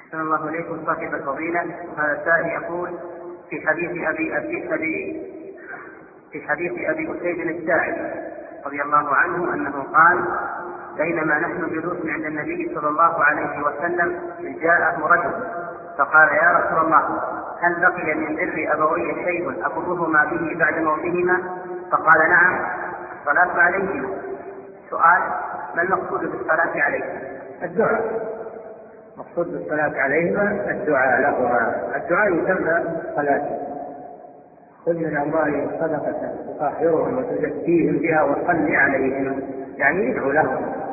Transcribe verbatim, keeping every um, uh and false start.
أحسن الله إليكم صاحب الفضيلة. هذا السائل يقول في حديث أبي أبي, أبي في حديث أبي أسيد الساعدي رضي الله عنه أنه قال: بينما نحن جلوس عند النبي صلى الله عليه وسلم جاءه رجل فقال: يا رسول الله، هل بقي من بر أبوي شيء أبرهما به بعد موتهما؟ فقال: نعم، الصلاة عليهما. سؤال: ما المقصود بالصلاة عليهما؟ الدعاء. مقصود بالصلاة عليهما الدعاء لهما. الدعاء يسمى صلاة. خذ من أموالهم صدقة تطهرهم وتزكيهم بها وصل عليهم، يعني يدعو لهم.